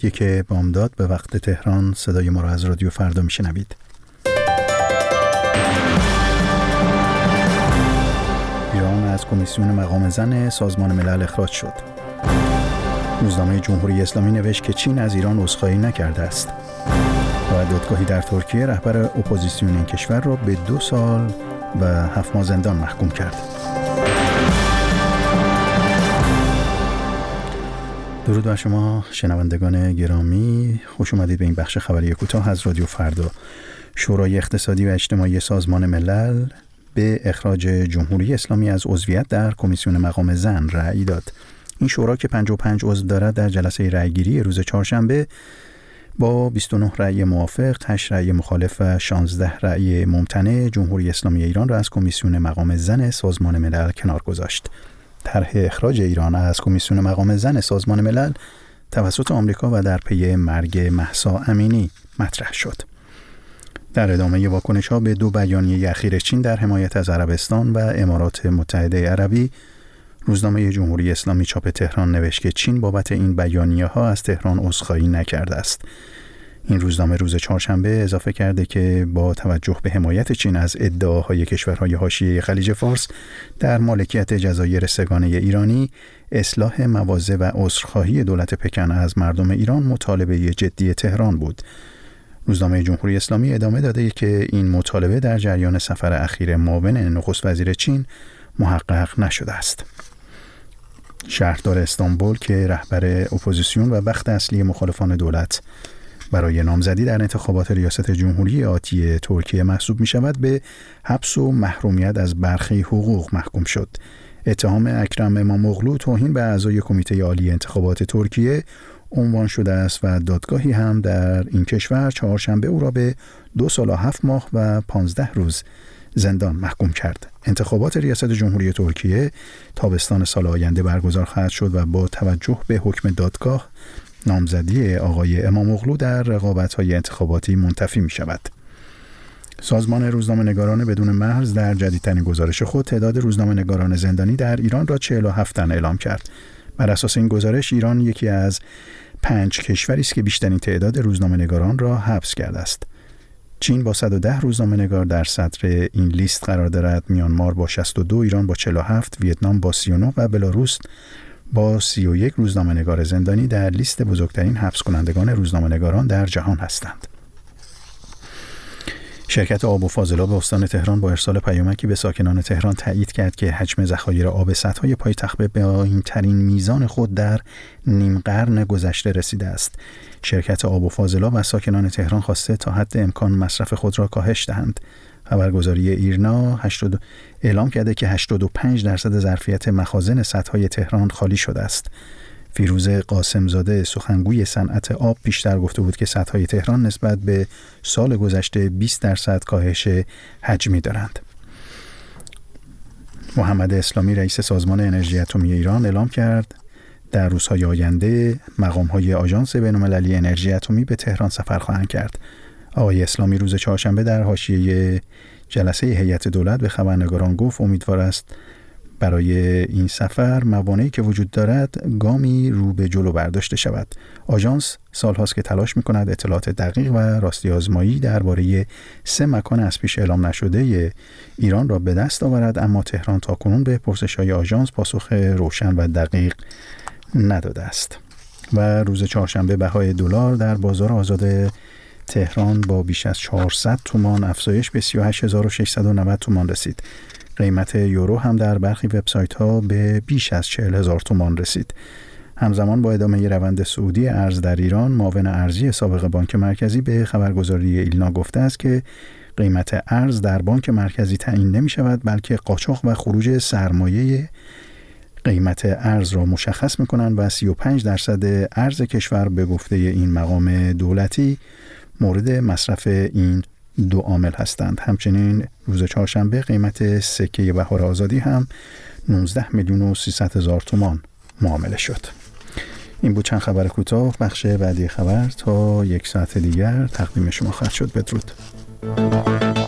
یک بامداد به وقت تهران. صدای ما را از رادیو فردا میشنوید. ایران از کمیسیون مقام زن سازمان ملل اخراج شد. روزنامه جمهوری اسلامی نوشت که چین از ایران عذرخواهی نکرده است. و دادگاهی در ترکیه رهبر اپوزیسیون این کشور را به 2 سال و 7 ماه زندان محکوم کرد. درود بر شما شنوندگان گرامی، خوش اومدید به این بخش خبری کوتاه از رادیو فردا. شورای اقتصادی و اجتماعی سازمان ملل به اخراج جمهوری اسلامی از عضویت در کمیسیون مقام زن رأی داد. این شورا که 55 عضو دارد در جلسه رأیگیری روز چهارشنبه با 29 رأی موافق، 8 رأی مخالف و 16 رأی ممتنع جمهوری اسلامی ایران را از کمیسیون مقام زن سازمان ملل کنار گذاشت. طرح اخراج ایران از کمیسیون مقام زن سازمان ملل توسط آمریکا و در پی مرگ مهسا امینی مطرح شد. در ادامه واکنش‌ها به 2 بیانیه اخیر چین در حمایت از عربستان و امارات متحده عربی، روزنامه جمهوری اسلامی چاپ تهران نوشت که چین بابت این بیانیه‌ها از تهران عذرخواهی نکرده است. این روزنامه روز چهارشنبه اضافه کرده که با توجه به حمایت چین از ادعاهای کشورهای حاشیه خلیج فارس در مالکیت جزایر سه‌گانه ایرانی، اصلاح مواضع و عذرخواهی دولت پکن از مردم ایران مطالبه جدی تهران بود. روزنامه جمهوری اسلامی ادامه داده که این مطالبه در جریان سفر اخیر معاون نخست وزیر چین محقق نشده است. شهردار استانبول که رهبر اپوزیسیون و بخت اصلی مخالفان دولت برای نامزدی در انتخابات ریاست جمهوری آتی ترکیه محسوب می شود، به حبس و محرومیت از برخی حقوق محکوم شد. اتهام اکرم اماموغلو توهین به اعضای کمیته عالی انتخابات ترکیه عنوان شده است و دادگاهی هم در این کشور چهارشنبه او را به 2 سال و 7 ماه و 15 روز زندان محکوم کرد. انتخابات ریاست جمهوری ترکیه تابستان سال آینده برگزار خواهد شد و با توجه به حکم دادگاه نامزدی آقای اماموغلو در رقابت‌های انتخاباتی منتفی می شود. سازمان روزنامه‌نگاران بدون مرز در جدیدترین گزارش خود تعداد روزنامه‌نگاران زندانی در ایران را 47 تن اعلام کرد. بر اساس این گزارش ایران یکی از 5 کشوری است که بیشترین تعداد روزنامه‌نگاران را حبس کرده است. چین با 110 روزنامه‌نگار در صدر این لیست قرار دارد، میانمار با 62، ایران با 47، ویتنام با 39 و بلاروس با 31 روزنامه‌نگار زندانی در لیست بزرگترین حبس کنندگان روزنامه‌نگاران در جهان هستند. شرکت آب و فاضلاب استان تهران با ارسال پیامکی به ساکنان تهران تایید کرد که حجم ذخایر آب سدهای پایتخت به پایین‌ترین میزان خود در نیم قرن گذشته رسیده است. شرکت آب و فاضلاب از ساکنان تهران خواسته تا حد امکان مصرف خود را کاهش دهند. خبرگزاری ایرنا اعلام کرده که 85% ظرفیت مخازن سدهای تهران خالی شده است. فیروز قاسمزاده سخنگوی صنعت آب پیشتر گفته بود که سدهای تهران نسبت به سال گذشته 20% کاهش حجمی دارند. محمد اسلامی رئیس سازمان انرژی اتمی ایران اعلام کرد در روزهای آینده مقام‌های آژانس بین‌المللی انرژی اتمی به تهران سفر خواهند کرد. آقای اسلامی روز چهارشنبه در حاشیه جلسه هیئت دولت به خبرنگاران گفت امیدوار است برای این سفر موانعی که وجود دارد گامی رو به جلو برداشته شود. آژانس سالهاست که تلاش می‌کند اطلاعات دقیق و راستی آزمایی درباره 3 مکان از پیش اعلام نشده ایران را به دست آورد، اما تهران تاکنون به پرسش‌های آژانس پاسخ روشن و دقیق نداده است. و روز چهارشنبه بهای دلار در بازار آزاد تهران با بیش از 400 تومان افزایش به 38690 تومان رسید. قیمت یورو هم در برخی وبسایت‌ها به بیش از 40000 تومان رسید. همزمان با ادامه روند صعودی ارز در ایران، معاون ارزی سابق بانک مرکزی به خبرگزاری ایلنا گفته است که قیمت ارز در بانک مرکزی تعیین نمی‌شود، بلکه قاچاق و خروج سرمایه قیمت ارز را مشخص می‌کنند و 35% ارز کشور به گفته این مقام دولتی مورد مصرف این 2 عامل هستند. همچنین روز چهارشنبه قیمت سکه بهار آزادی هم 19,300,000 تومان معامله شد. این بود چند خبر کوتاه. بخش بعدی خبر تا 1 ساعت دیگر تقدیم شما خواهد شد. بدرود.